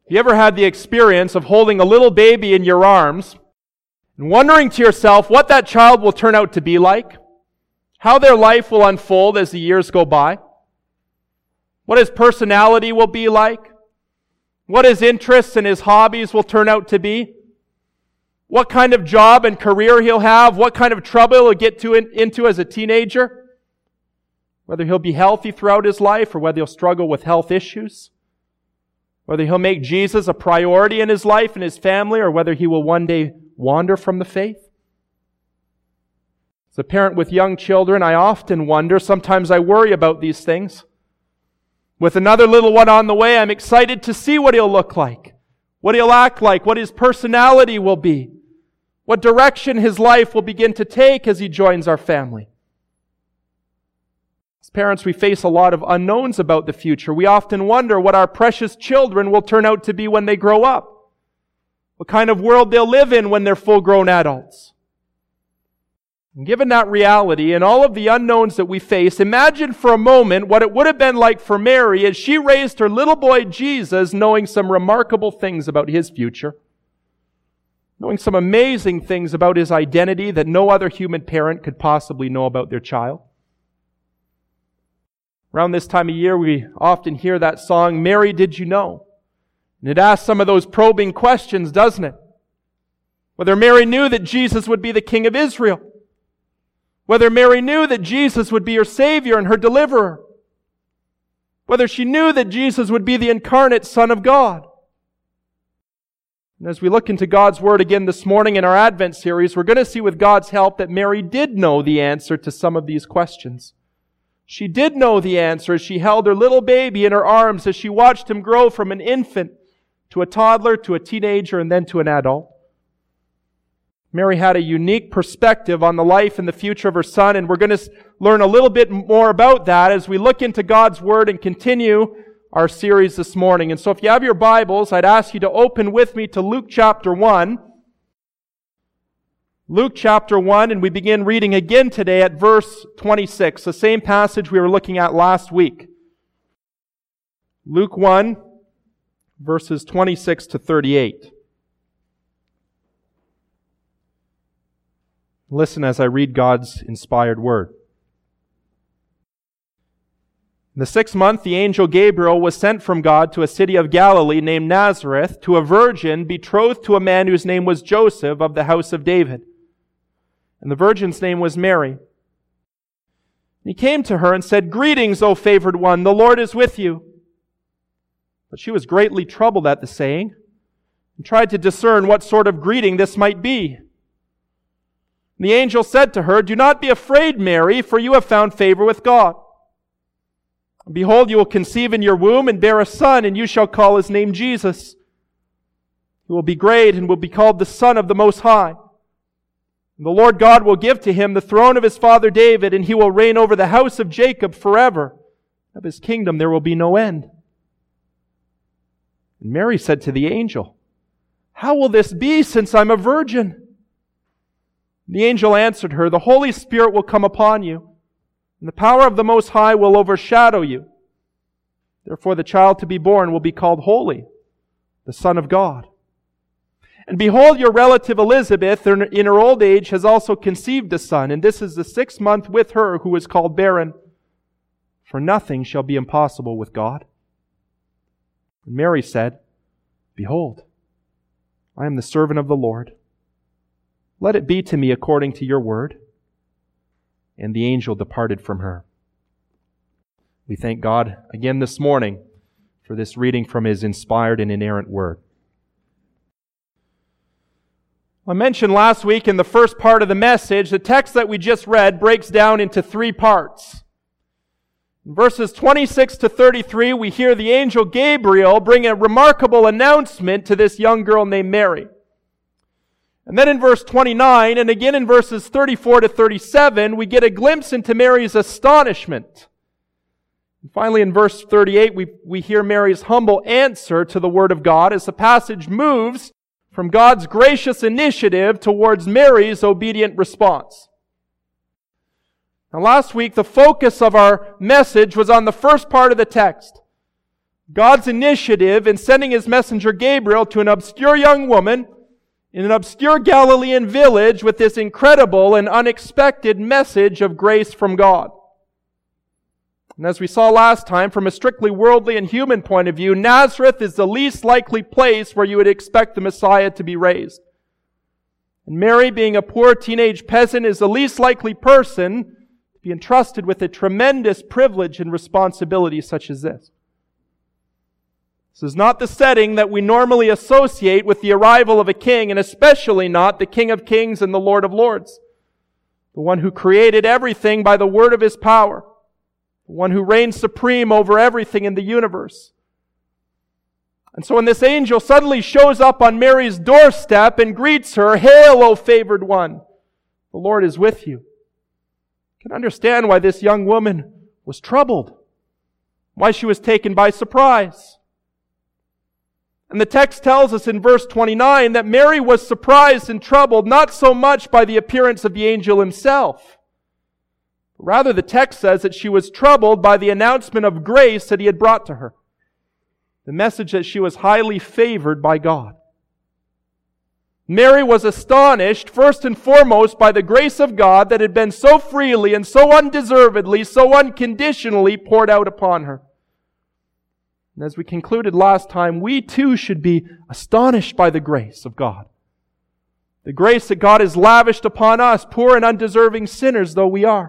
Have you ever had the experience of holding a little baby in your arms and wondering to yourself what that child will turn out to be like? How their life will unfold as the years go by? What his personality will be like? What his interests and his hobbies will turn out to be? What kind of job and career he'll have? What kind of trouble he'll get into as a teenager? Whether he'll be healthy throughout his life or whether he'll struggle with health issues? Whether he'll make Jesus a priority in his life and his family or whether he will one day wander from the faith? As a parent with young children, I often wonder, sometimes I worry about these things. With another little one on the way, I'm excited to see what he'll look like, what he'll act like, what his personality will be, what direction his life will begin to take as he joins our family. As parents, we face a lot of unknowns about the future. We often wonder what our precious children will turn out to be when they grow up, what kind of world they'll live in when they're full-grown adults. And given that reality and all of the unknowns that we face, imagine for a moment what it would have been like for Mary as she raised her little boy Jesus, knowing some remarkable things about his future, knowing some amazing things about his identity that no other human parent could possibly know about their child. Around this time of year, we often hear that song, "Mary, Did You Know?" And it asks some of those probing questions, doesn't it? Whether Mary knew that Jesus would be the King of Israel. Whether Mary knew that Jesus would be her Savior and her deliverer. Whether she knew that Jesus would be the incarnate Son of God. And as we look into God's Word again this morning in our Advent series, we're going to see with God's help that Mary did know the answer to some of these questions. She did know the answer as she held her little baby in her arms as she watched him grow from an infant to a toddler to a teenager and then to an adult. Mary had a unique perspective on the life and the future of her son, and we're going to learn a little bit more about that as we look into God's Word and continue our series this morning. And so if you have your Bibles, I'd ask you to open with me to Luke chapter 1. Luke chapter 1, and we begin reading again today at verse 26, the same passage we were looking at last week. Luke 1, verses 26 to 38. Listen as I read God's inspired word. In the 6th month, the angel Gabriel was sent from God to a city of Galilee named Nazareth to a virgin betrothed to a man whose name was Joseph of the house of David. And the virgin's name was Mary. He came to her and said, "Greetings, O favored one, the Lord is with you." But she was greatly troubled at the saying and tried to discern what sort of greeting this might be. The angel said to her, "Do not be afraid, Mary, for you have found favor with God. Behold, you will conceive in your womb and bear a son, and you shall call his name Jesus. He will be great and will be called the Son of the Most High. And the Lord God will give to him the throne of his father David, and he will reign over the house of Jacob forever. Of his kingdom there will be no end." And Mary said to the angel, "How will this be, since I'm a virgin?" The angel answered her, "The Holy Spirit will come upon you, and the power of the Most High will overshadow you. Therefore the child to be born will be called Holy, the Son of God. And behold, your relative Elizabeth, in her old age, has also conceived a son, and this is the 6th month with her who is called barren. For nothing shall be impossible with God." And Mary said, "Behold, I am the servant of the Lord. Let it be to me according to your word." And the angel departed from her. We thank God again this morning for this reading from His inspired and inerrant word. I mentioned last week in the first part of the message, the text that we just read breaks down into 3 parts. In verses 26 to 33, we hear the angel Gabriel bring a remarkable announcement to this young girl named Mary. And then in verse 29, and again in verses 34 to 37, we get a glimpse into Mary's astonishment. And finally in verse 38, we hear Mary's humble answer to the Word of God as the passage moves from God's gracious initiative towards Mary's obedient response. Now last week, the focus of our message was on the first part of the text. God's initiative in sending His messenger Gabriel to an obscure young woman in an obscure Galilean village with this incredible and unexpected message of grace from God. And as we saw last time, from a strictly worldly and human point of view, Nazareth is the least likely place where you would expect the Messiah to be raised. And Mary, being a poor teenage peasant, is the least likely person to be entrusted with a tremendous privilege and responsibility such as this. This is not the setting that we normally associate with the arrival of a king, and especially not the King of Kings and the Lord of Lords, the one who created everything by the word of His power, the one who reigns supreme over everything in the universe. And so when this angel suddenly shows up on Mary's doorstep and greets her, "Hail, O favored one, the Lord is with you," you can understand why this young woman was troubled, why she was taken by surprise. And the text tells us in verse 29 that Mary was surprised and troubled not so much by the appearance of the angel himself. Rather, the text says that she was troubled by the announcement of grace that he had brought to her. The message that she was highly favored by God. Mary was astonished, first and foremost, by the grace of God that had been so freely and so undeservedly, so unconditionally poured out upon her. And as we concluded last time, we too should be astonished by the grace of God. The grace that God has lavished upon us, poor and undeserving sinners though we are.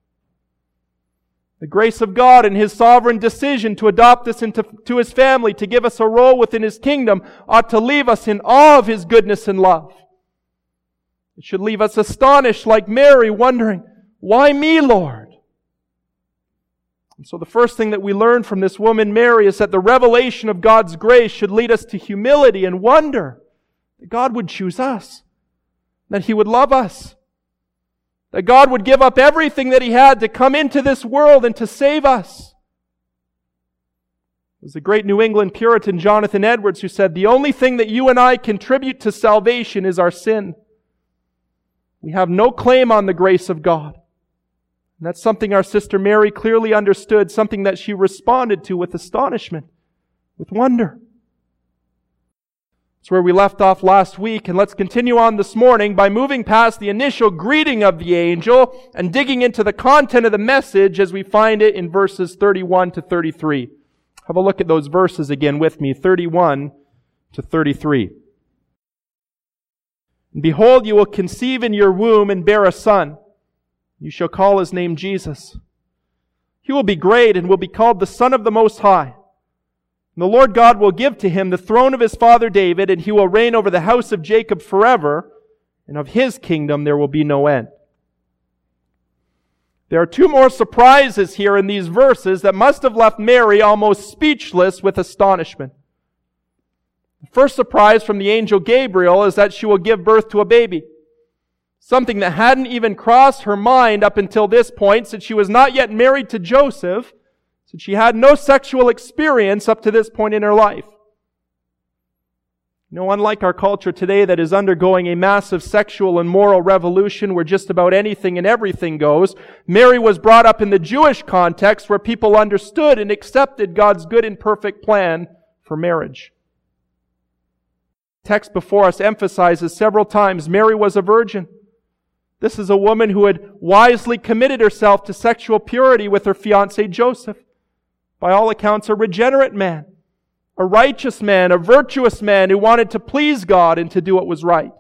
The grace of God and His sovereign decision to adopt us into His family, to give us a role within His kingdom, ought to leave us in awe of His goodness and love. It should leave us astonished like Mary, wondering, "Why me, Lord?" And so the first thing that we learn from this woman, Mary, is that the revelation of God's grace should lead us to humility and wonder that God would choose us, that He would love us, that God would give up everything that He had to come into this world and to save us. It was the great New England Puritan Jonathan Edwards who said, "The only thing that you and I contribute to salvation is our sin. We have no claim on the grace of God." And that's something our sister Mary clearly understood, something that she responded to with astonishment, with wonder. It's where we left off last week, and let's continue on this morning by moving past the initial greeting of the angel and digging into the content of the message as we find it in verses 31 to 33. Have a look at those verses again with me, 31 to 33. "And behold, you will conceive in your womb and bear a son. You shall call His name Jesus. He will be great and will be called the Son of the Most High. And the Lord God will give to Him the throne of His father David, and He will reign over the house of Jacob forever, and of His kingdom there will be no end." There are two more surprises here in these verses that must have left Mary almost speechless with astonishment. The first surprise from the angel Gabriel is that she will give birth to a baby. Something that hadn't even crossed her mind up until this point, since she was not yet married to Joseph, since she had no sexual experience up to this point in her life. Unlike our culture today that is undergoing a massive sexual and moral revolution where just about anything and everything goes, Mary was brought up in the Jewish context where people understood and accepted God's good and perfect plan for marriage. The text before us emphasizes several times Mary was a virgin. This is a woman who had wisely committed herself to sexual purity with her fiancé Joseph. By all accounts, a regenerate man, a righteous man, a virtuous man who wanted to please God and to do what was right.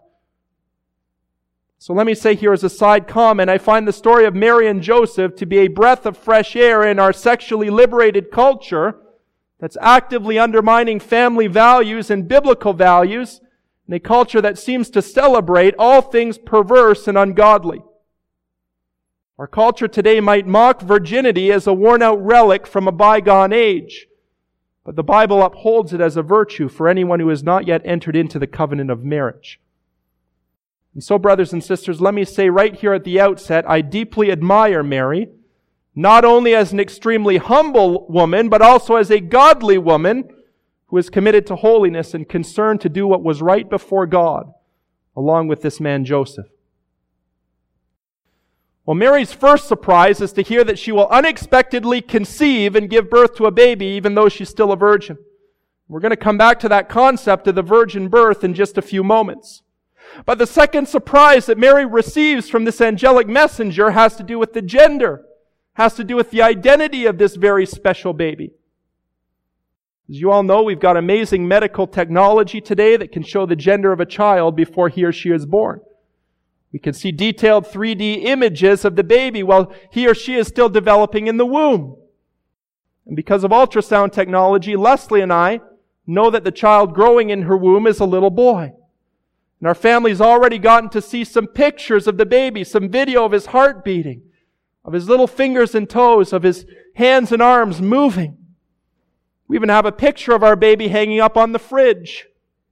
So let me say here as a side comment, I find the story of Mary and Joseph to be a breath of fresh air in our sexually liberated culture that's actively undermining family values and biblical values, in a culture that seems to celebrate all things perverse and ungodly. Our culture today might mock virginity as a worn-out relic from a bygone age, but the Bible upholds it as a virtue for anyone who has not yet entered into the covenant of marriage. And so, brothers and sisters, let me say right here at the outset, I deeply admire Mary, not only as an extremely humble woman, but also as a godly woman who is committed to holiness and concerned to do what was right before God, along with this man Joseph. Well, Mary's first surprise is to hear that she will unexpectedly conceive and give birth to a baby even though she's still a virgin. We're going to come back to that concept of the virgin birth in just a few moments. But the second surprise that Mary receives from this angelic messenger has to do with the gender, has to do with the identity of this very special baby. As you all know, we've got amazing medical technology today that can show the gender of a child before he or she is born. We can see detailed 3D images of the baby while he or she is still developing in the womb. And because of ultrasound technology, Leslie and I know that the child growing in her womb is a little boy. And our family's already gotten to see some pictures of the baby, some video of his heart beating, of his little fingers and toes, of his hands and arms moving. We even have a picture of our baby hanging up on the fridge.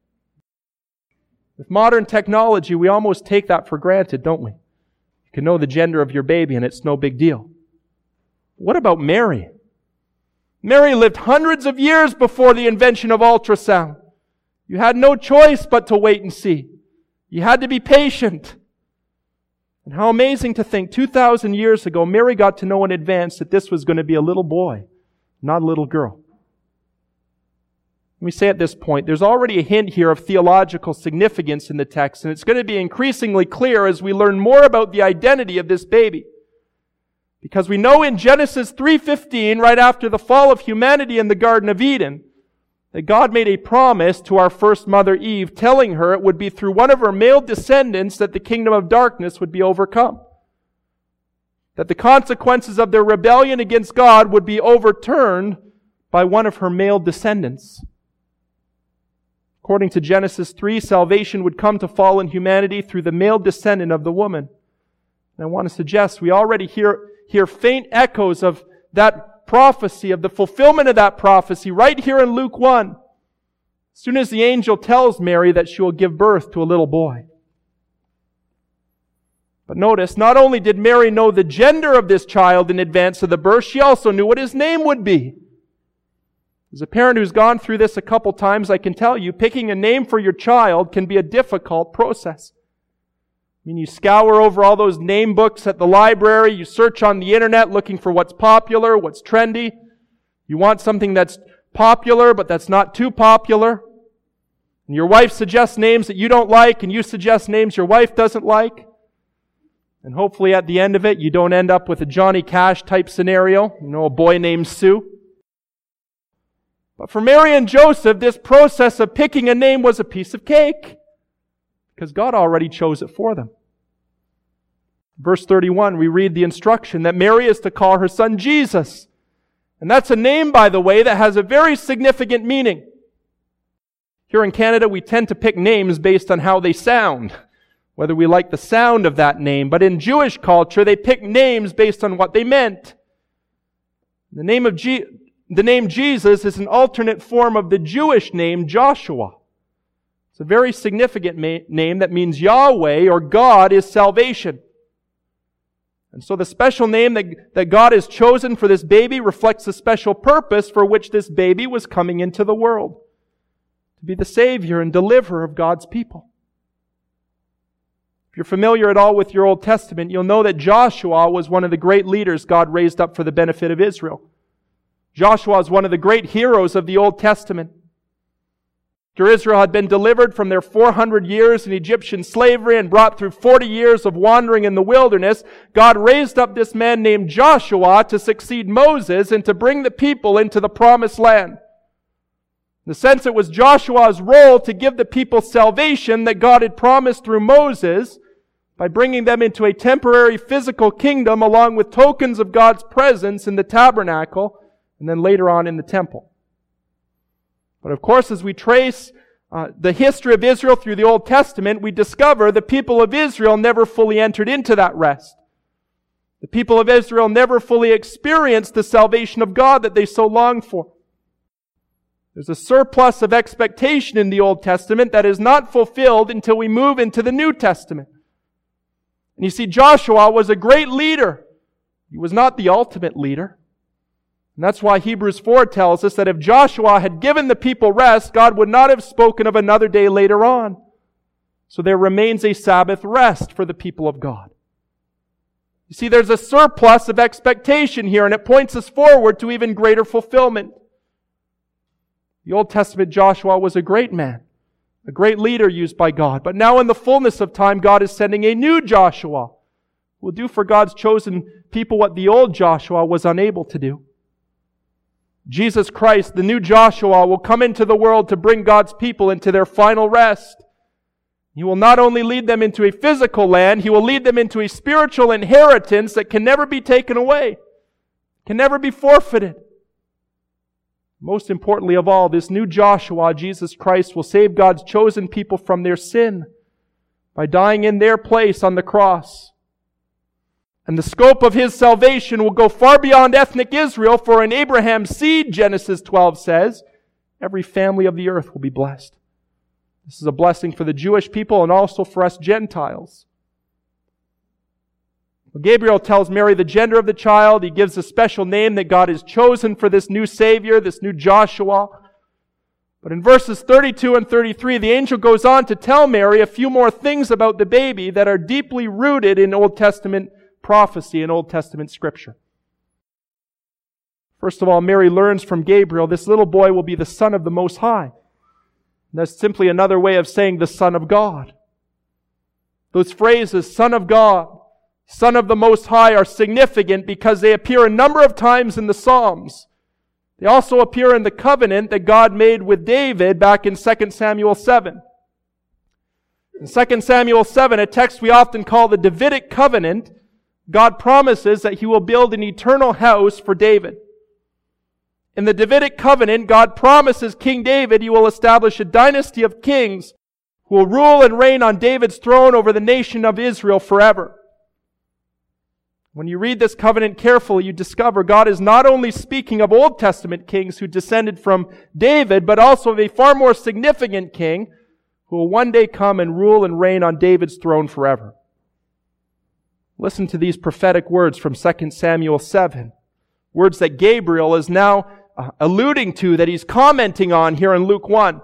With modern technology, we almost take that for granted, don't we? You can know the gender of your baby and it's no big deal. What about Mary? Mary lived hundreds of years before the invention of ultrasound. You had no choice but to wait and see. You had to be patient. And how amazing to think 2,000 years ago, Mary got to know in advance that this was going to be a little boy, not a little girl. Let me say at this point, there's already a hint here of theological significance in the text, and it's going to be increasingly clear as we learn more about the identity of this baby. Because we know in Genesis 3:15, right after the fall of humanity in the Garden of Eden, that God made a promise to our first mother Eve, telling her it would be through one of her male descendants that the kingdom of darkness would be overcome. That the consequences of their rebellion against God would be overturned by one of her male descendants. According to Genesis 3, salvation would come to fallen humanity through the male descendant of the woman. And I want to suggest we already hear faint echoes of that prophecy, of the fulfillment of that prophecy, right here in Luke 1. As soon as the angel tells Mary that she will give birth to a little boy. But notice, not only did Mary know the gender of this child in advance of the birth, she also knew what his name would be. As a parent who's gone through this a couple times, I can tell you, picking a name for your child can be a difficult process. I mean, you scour over all those name books at the library, you search on the internet looking for what's popular, what's trendy. You want something that's popular, but that's not too popular. And your wife suggests names that you don't like, and you suggest names your wife doesn't like. And hopefully at the end of it, you don't end up with a Johnny Cash type scenario, a boy named Sue. But for Mary and Joseph, this process of picking a name was a piece of cake, because God already chose it for them. Verse 31, we read the instruction that Mary is to call her son Jesus. And that's a name, by the way, that has a very significant meaning. Here in Canada, we tend to pick names based on how they sound, whether we like the sound of that name. But in Jewish culture, they pick names based on what they meant. The name Jesus is an alternate form of the Jewish name Joshua. It's a very significant name that means Yahweh or God is salvation. And so the special name that God has chosen for this baby reflects the special purpose for which this baby was coming into the world. To be the Savior and deliverer of God's people. If you're familiar at all with your Old Testament, you'll know that Joshua was one of the great leaders God raised up for the benefit of Israel. Joshua is one of the great heroes of the Old Testament. After Israel had been delivered from their 400 years in Egyptian slavery and brought through 40 years of wandering in the wilderness, God raised up this man named Joshua to succeed Moses and to bring the people into the promised land. In the sense, it was Joshua's role to give the people salvation that God had promised through Moses by bringing them into a temporary physical kingdom along with tokens of God's presence in the tabernacle and then later on in the temple. But of course, as we trace the history of Israel through the Old Testament, we discover the people of Israel never fully entered into that rest. The people of Israel never fully experienced the salvation of God that they so longed for. There's a surplus of expectation in the Old Testament that is not fulfilled until we move into the New Testament. And you see, Joshua was a great leader. He was not the ultimate leader. And that's why Hebrews 4 tells us that if Joshua had given the people rest, God would not have spoken of another day later on. So there remains a Sabbath rest for the people of God. You see, there's a surplus of expectation here, and it points us forward to even greater fulfillment. The Old Testament Joshua was a great man, a great leader used by God. But now in the fullness of time, God is sending a new Joshua who will do for God's chosen people what the old Joshua was unable to do. Jesus Christ, the new Joshua, will come into the world to bring God's people into their final rest. He will not only lead them into a physical land, He will lead them into a spiritual inheritance that can never be taken away, can never be forfeited. Most importantly of all, this new Joshua, Jesus Christ, will save God's chosen people from their sin by dying in their place on the cross. And the scope of His salvation will go far beyond ethnic Israel, for in Abraham's seed, Genesis 12 says, every family of the earth will be blessed. This is a blessing for the Jewish people and also for us Gentiles. Gabriel tells Mary the gender of the child. He gives a special name that God has chosen for this new Savior, this new Joshua. But in verses 32 and 33, the angel goes on to tell Mary a few more things about the baby that are deeply rooted in Old Testament prophecy and Old Testament Scripture. First of all, Mary learns from Gabriel this little boy will be the Son of the Most High. And that's simply another way of saying the Son of God. Those phrases, Son of God, Son of the Most High, are significant because they appear a number of times in the Psalms. They also appear in the covenant that God made with David back in 2 Samuel 7. In 2 Samuel 7, a text we often call the Davidic covenant, God promises that He will build an eternal house for David. In the Davidic covenant, God promises King David He will establish a dynasty of kings who will rule and reign on David's throne over the nation of Israel forever. When you read this covenant carefully, you discover God is not only speaking of Old Testament kings who descended from David, but also of a far more significant king who will one day come and rule and reign on David's throne forever. Listen to these prophetic words from 2 Samuel 7. Words that Gabriel is now alluding to, that he's commenting on here in Luke 1.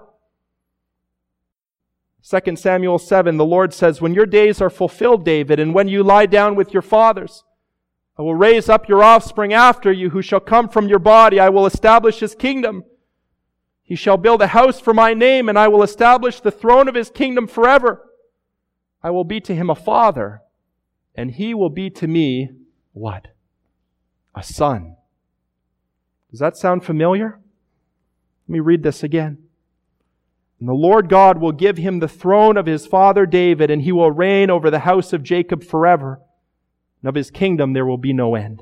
2 Samuel 7, the Lord says, "When your days are fulfilled, David, and when you lie down with your fathers, I will raise up your offspring after you, who shall come from your body. I will establish His kingdom. He shall build a house for my name, and I will establish the throne of His kingdom forever. I will be to him a father, and he will be to me," what? A son. Does that sound familiar? Let me read this again. "And the Lord God will give him the throne of his father David, and he will reign over the house of Jacob forever. And of his kingdom there will be no end."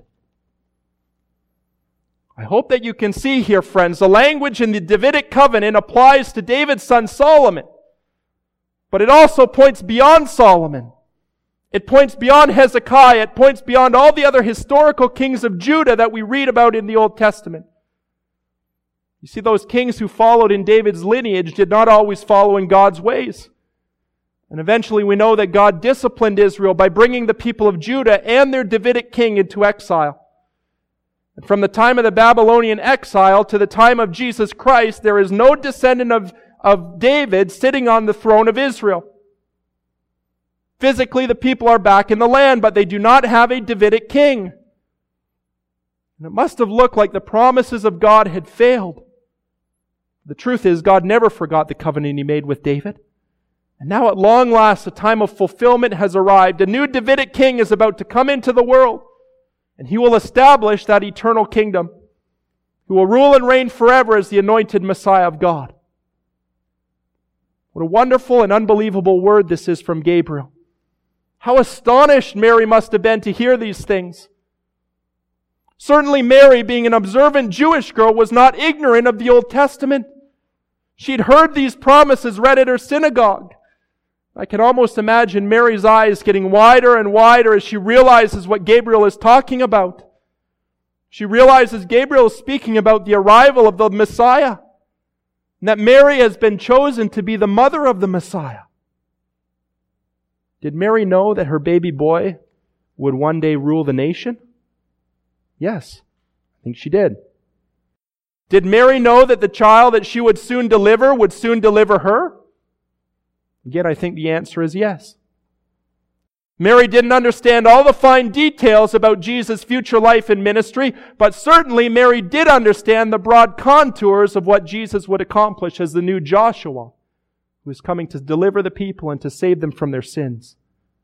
I hope that you can see here, friends, the language in the Davidic covenant applies to David's son Solomon. But it also points beyond Solomon. It points beyond Hezekiah. It points beyond all the other historical kings of Judah that we read about in the Old Testament. You see, those kings who followed in David's lineage did not always follow in God's ways. And eventually we know that God disciplined Israel by bringing the people of Judah and their Davidic king into exile. And from the time of the Babylonian exile to the time of Jesus Christ, there is no descendant of David sitting on the throne of Israel. Physically, the people are back in the land, but they do not have a Davidic king. And it must have looked like the promises of God had failed. The truth is, God never forgot the covenant He made with David. And now at long last, the time of fulfillment has arrived. A new Davidic king is about to come into the world, and He will establish that eternal kingdom. He will rule and reign forever as the anointed Messiah of God. What a wonderful and unbelievable word this is from Gabriel. How astonished Mary must have been to hear these things. Certainly Mary, being an observant Jewish girl, was not ignorant of the Old Testament. She'd heard these promises read at her synagogue. I can almost imagine Mary's eyes getting wider and wider as she realizes what Gabriel is talking about. She realizes Gabriel is speaking about the arrival of the Messiah, and that Mary has been chosen to be the mother of the Messiah. Did Mary know that her baby boy would one day rule the nation? Yes, I think she did. Did Mary know that the child that she would soon deliver her? Again, I think the answer is yes. Mary didn't understand all the fine details about Jesus' future life and ministry, but certainly Mary did understand the broad contours of what Jesus would accomplish as the new Joshua, who was coming to deliver the people and to save them from their sins.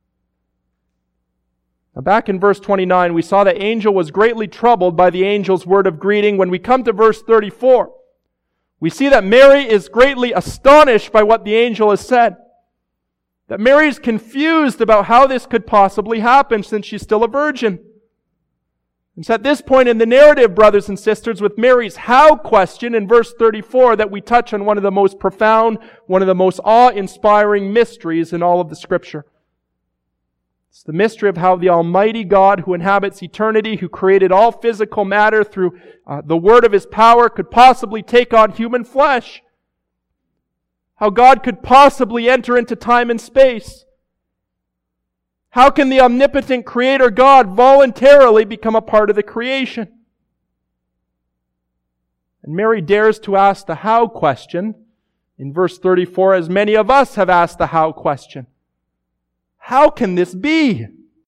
Now back in verse 29, we saw the angel was greatly troubled by the angel's word of greeting. When we come to verse 34, we see that Mary is greatly astonished by what the angel has said. That Mary is confused about how this could possibly happen since she's still a virgin. It's at this point in the narrative, brothers and sisters, with Mary's how question in verse 34 that we touch on one of the most profound, one of the most awe-inspiring mysteries in all of the Scripture. It's the mystery of how the Almighty God who inhabits eternity, who created all physical matter through the word of His power, could possibly take on human flesh. How God could possibly enter into time and space. How can the omnipotent Creator God voluntarily become a part of the creation? And Mary dares to ask the how question in verse 34, as many of us have asked the how question. How can this be?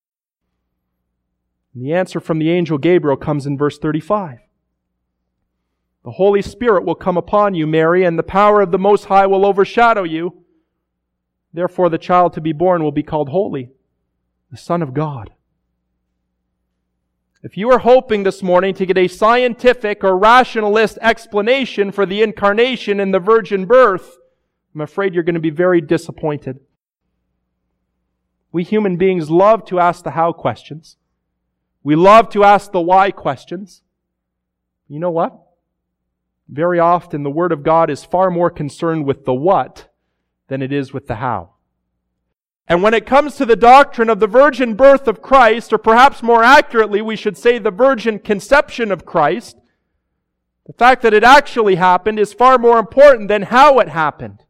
And the answer from the angel Gabriel comes in verse 35. The Holy Spirit will come upon you, Mary, and the power of the Most High will overshadow you. Therefore, the child to be born will be called Holy, the Son of God. If you are hoping this morning to get a scientific or rationalist explanation for the incarnation and the virgin birth, I'm afraid you're going to be very disappointed. We human beings love to ask the how questions. We love to ask the why questions. You know what? Very often the Word of God is far more concerned with the what than it is with the how. And when it comes to the doctrine of the virgin birth of Christ, or perhaps more accurately we should say the virgin conception of Christ, the fact that it actually happened is far more important than how it happened.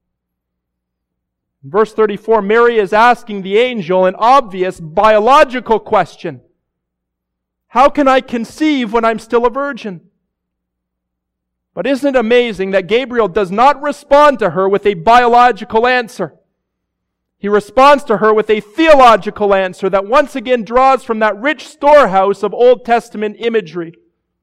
In verse 34, Mary is asking the angel an obvious biological question. How can I conceive when I'm still a virgin? But isn't it amazing that Gabriel does not respond to her with a biological answer? He responds to her with a theological answer that once again draws from that rich storehouse of Old Testament imagery.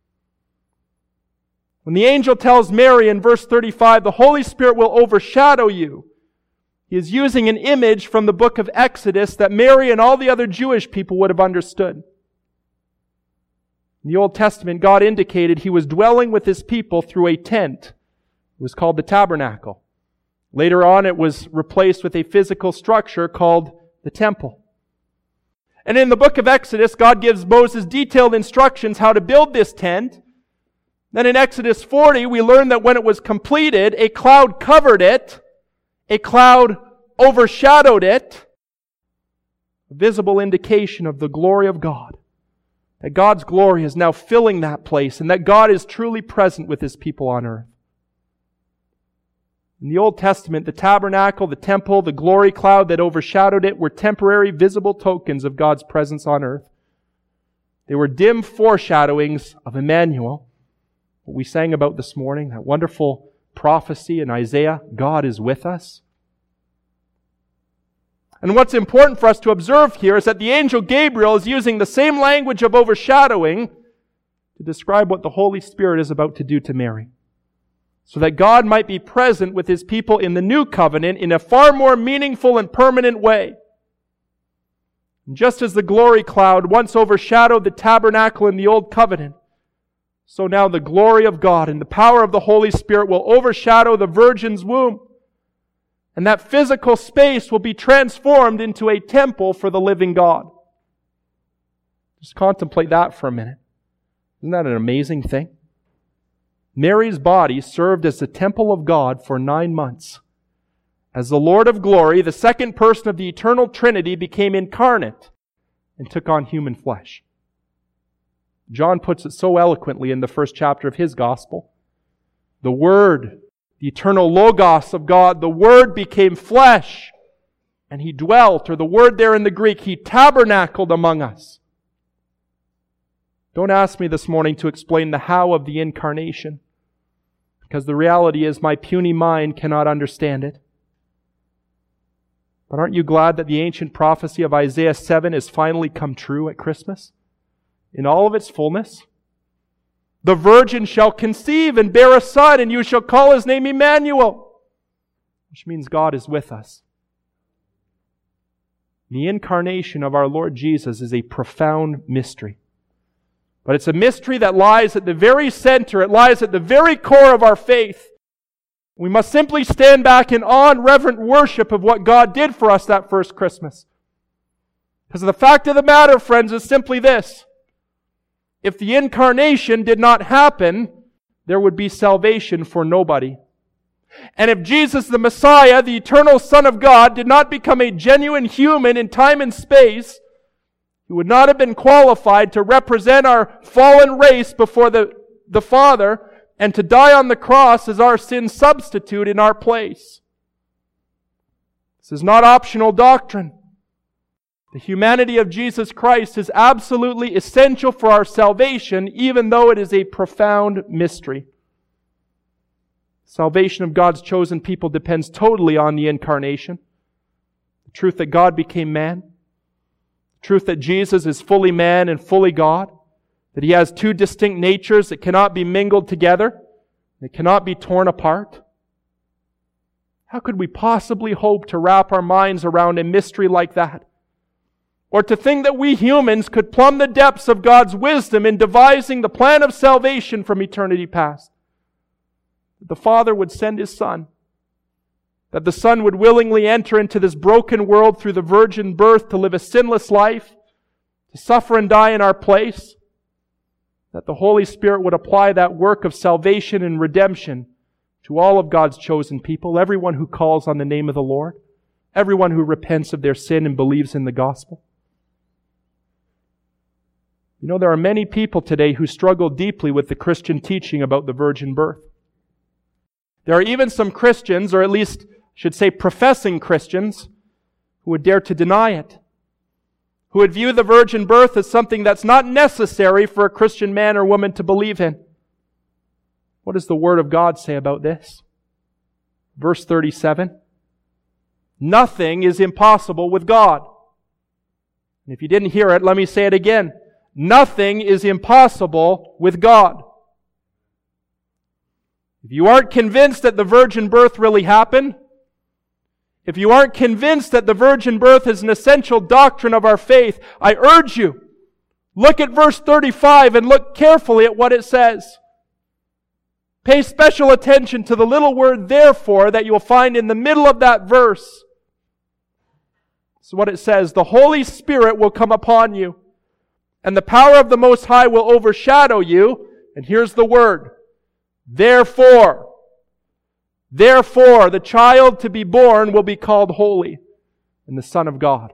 When the angel tells Mary in verse 35, the Holy Spirit will overshadow you, he is using an image from the book of Exodus that Mary and all the other Jewish people would have understood. In the Old Testament, God indicated He was dwelling with His people through a tent. It was called the tabernacle. Later on, it was replaced with a physical structure called the temple. And in the book of Exodus, God gives Moses detailed instructions how to build this tent. Then in Exodus 40, we learn that when it was completed, a cloud covered it, a cloud overshadowed it, a visible indication of the glory of God. That God's glory is now filling that place and that God is truly present with His people on earth. In the Old Testament, the tabernacle, the temple, the glory cloud that overshadowed it were temporary visible tokens of God's presence on earth. They were dim foreshadowings of Emmanuel, what we sang about this morning, that wonderful prophecy in Isaiah, God is with us. And what's important for us to observe here is that the angel Gabriel is using the same language of overshadowing to describe what the Holy Spirit is about to do to Mary, so that God might be present with His people in the new covenant in a far more meaningful and permanent way. And just as the glory cloud once overshadowed the tabernacle in the old covenant, so now the glory of God and the power of the Holy Spirit will overshadow the virgin's womb. And that physical space will be transformed into a temple for the living God. Just contemplate that for a minute. Isn't that an amazing thing? Mary's body served as the temple of God for 9 months. As the Lord of glory, the second person of the eternal Trinity became incarnate and took on human flesh. John puts it so eloquently in the first chapter of his gospel. The Word, the eternal Logos of God, the Word became flesh, and He dwelt, or the word there in the Greek, He tabernacled among us. Don't ask me this morning to explain the how of the incarnation, because the reality is my puny mind cannot understand it. But aren't you glad that the ancient prophecy of Isaiah 7 has finally come true at Christmas? In all of its fullness? The virgin shall conceive and bear a son, and you shall call his name Emmanuel, which means God is with us. The incarnation of our Lord Jesus is a profound mystery. But it's a mystery that lies at the very center, it lies at the very core of our faith. We must simply stand back in awe and reverent worship of what God did for us that first Christmas. Because the fact of the matter, friends, is simply this. If the incarnation did not happen, there would be salvation for nobody. And if Jesus the Messiah, the eternal Son of God, did not become a genuine human in time and space, He would not have been qualified to represent our fallen race before the Father and to die on the cross as our sin substitute in our place. This is not optional doctrine. The humanity of Jesus Christ is absolutely essential for our salvation, even though it is a profound mystery. Salvation of God's chosen people depends totally on the incarnation. The truth that God became man. The truth that Jesus is fully man and fully God. That He has two distinct natures that cannot be mingled together. They cannot be torn apart. How could we possibly hope to wrap our minds around a mystery like that? Or to think that we humans could plumb the depths of God's wisdom in devising the plan of salvation from eternity past? That the Father would send His Son. That the Son would willingly enter into this broken world through the virgin birth to live a sinless life, to suffer and die in our place. That the Holy Spirit would apply that work of salvation and redemption to all of God's chosen people, everyone who calls on the name of the Lord, everyone who repents of their sin and believes in the gospel. You know, there are many people today who struggle deeply with the Christian teaching about the virgin birth. There are even some Christians, or at least I should say professing Christians, who would dare to deny it. Who would view the virgin birth as something that's not necessary for a Christian man or woman to believe in. What does the Word of God say about this? Verse 37. Nothing is impossible with God. And if you didn't hear it, let me say it again. Nothing is impossible with God. If you aren't convinced that the virgin birth really happened, if you aren't convinced that the virgin birth is an essential doctrine of our faith, I urge you, look at verse 35 and look carefully at what it says. Pay special attention to the little word therefore that you'll find in the middle of that verse. This is what it says. The Holy Spirit will come upon you, and the power of the Most High will overshadow you. And here's the word. Therefore, the child to be born will be called holy and the Son of God.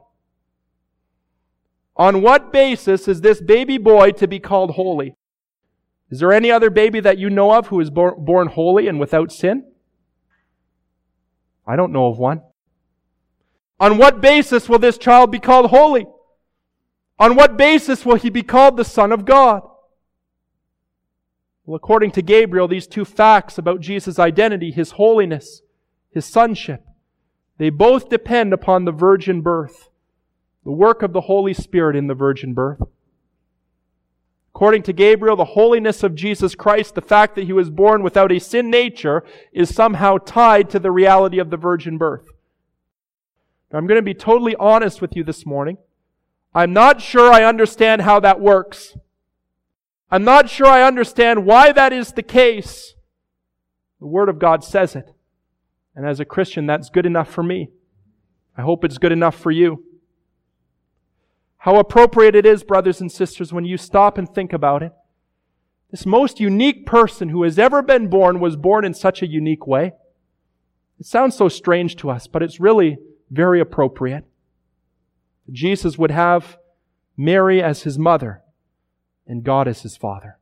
On what basis is this baby boy to be called holy? Is there any other baby that you know of who is born holy and without sin? I don't know of one. On what basis will this child be called holy? On what basis will he be called the Son of God? Well, according to Gabriel, these two facts about Jesus' identity, His holiness, His sonship, they both depend upon the virgin birth, the work of the Holy Spirit in the virgin birth. According to Gabriel, the holiness of Jesus Christ, the fact that He was born without a sin nature, is somehow tied to the reality of the virgin birth. Now, I'm going to be totally honest with you this morning. I'm not sure I understand how that works. I'm not sure I understand why that is the case. The Word of God says it. And as a Christian, that's good enough for me. I hope it's good enough for you. How appropriate it is, brothers and sisters, when you stop and think about it. This most unique person who has ever been born was born in such a unique way. It sounds so strange to us, but it's really very appropriate. Jesus would have Mary as His mother and God as His Father.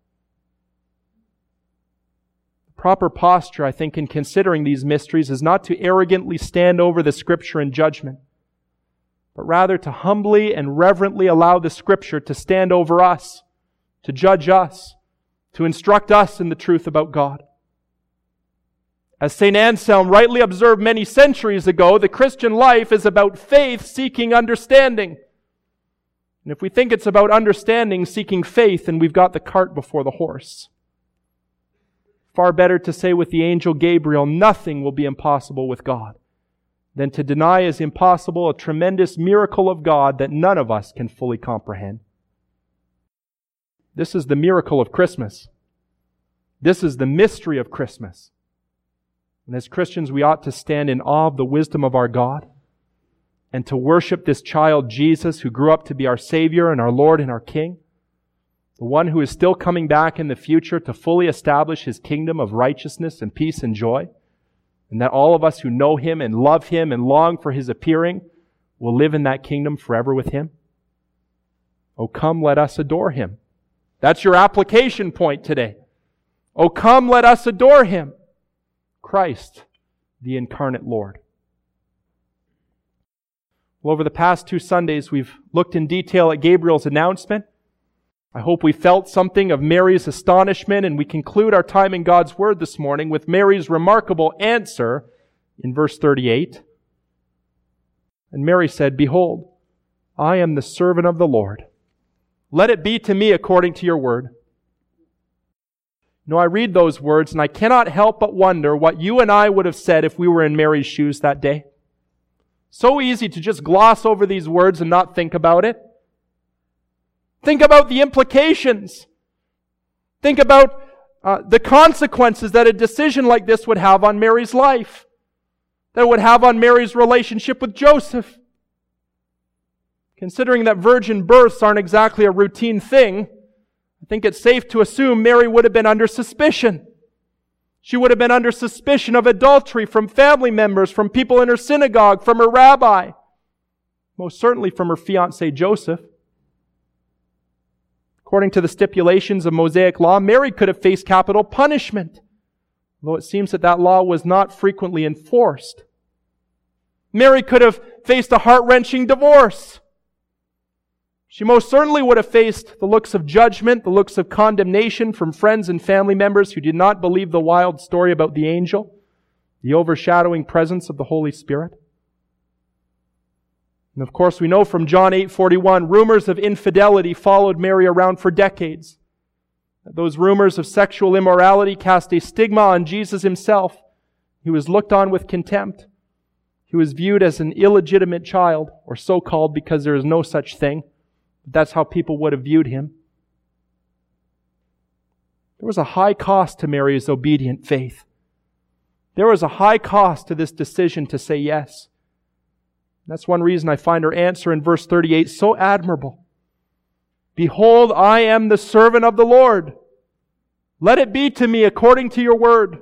The proper posture, I think, in considering these mysteries is not to arrogantly stand over the Scripture in judgment, but rather to humbly and reverently allow the Scripture to stand over us, to judge us, to instruct us in the truth about God. As St. Anselm rightly observed many centuries ago, the Christian life is about faith seeking understanding. And if we think it's about understanding seeking faith, then we've got the cart before the horse. Far better to say with the angel Gabriel, nothing will be impossible with God, than to deny as impossible a tremendous miracle of God that none of us can fully comprehend. This is the miracle of Christmas. This is the mystery of Christmas. And as Christians, we ought to stand in awe of the wisdom of our God and to worship this child Jesus who grew up to be our Savior and our Lord and our King, the one who is still coming back in the future to fully establish His kingdom of righteousness and peace and joy, and that all of us who know Him and love Him and long for His appearing will live in that kingdom forever with Him. Oh, come, let us adore Him. That's your application point today. Oh, come, let us adore Him. Christ, the incarnate Lord. Well, over the past 2 Sundays, we've looked in detail at Gabriel's announcement. I hope we felt something of Mary's astonishment, and we conclude our time in God's Word this morning with Mary's remarkable answer in verse 38. And Mary said, "Behold, I am the servant of the Lord. Let it be to me according to your word." I read those words and I cannot help but wonder what you and I would have said if we were in Mary's shoes that day. So easy to just gloss over these words and not think about it. Think about the implications. Think about the consequences that a decision like this would have on Mary's life, that it would have on Mary's relationship with Joseph. Considering that virgin births aren't exactly a routine thing, I think it's safe to assume Mary would have been under suspicion. She would have been under suspicion of adultery from family members, from people in her synagogue, from her rabbi, most certainly from her fiancé Joseph. According to the stipulations of Mosaic law, Mary could have faced capital punishment, though it seems that that law was not frequently enforced. Mary could have faced a heart-wrenching divorce. She most certainly would have faced the looks of judgment, the looks of condemnation from friends and family members who did not believe the wild story about the angel, the overshadowing presence of the Holy Spirit. And of course, we know from John 8:41, rumors of infidelity followed Mary around for decades. Those rumors of sexual immorality cast a stigma on Jesus Himself. He was looked on with contempt. He was viewed as an illegitimate child, or so-called because there is no such thing. That's how people would have viewed Him. There was a high cost to Mary's obedient faith. There was a high cost to this decision to say yes. That's one reason I find her answer in verse 38 so admirable. "Behold, I am the servant of the Lord. Let it be to me according to your word."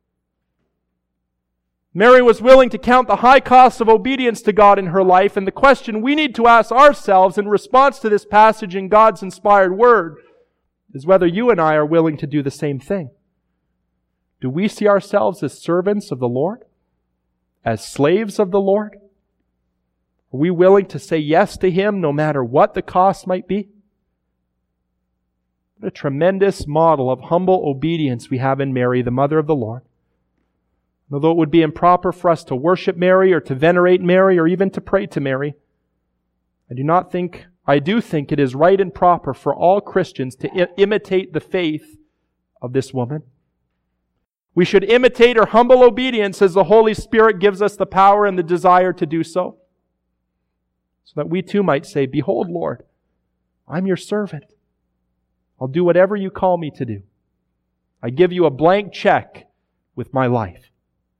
Mary was willing to count the high cost of obedience to God in her life, and the question we need to ask ourselves in response to this passage in God's inspired word is whether you and I are willing to do the same thing. Do we see ourselves as servants of the Lord? As slaves of the Lord? Are we willing to say yes to Him no matter what the cost might be? What a tremendous model of humble obedience we have in Mary, the mother of the Lord. Although it would be improper for us to worship Mary or to venerate Mary or even to pray to Mary, I do think it is right and proper for all Christians to imitate the faith of this woman. We should imitate her humble obedience as the Holy Spirit gives us the power and the desire to do so that we too might say, "Behold, Lord, I'm your servant. I'll do whatever you call me to do. I give you a blank check with my life."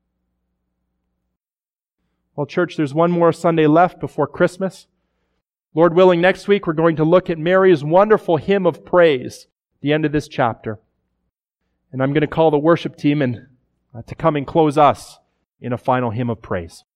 Well, church, there's one more Sunday left before Christmas. Lord willing, next week we're going to look at Mary's wonderful hymn of praise, the end of this chapter. And I'm going to call the worship team to come and close us in a final hymn of praise.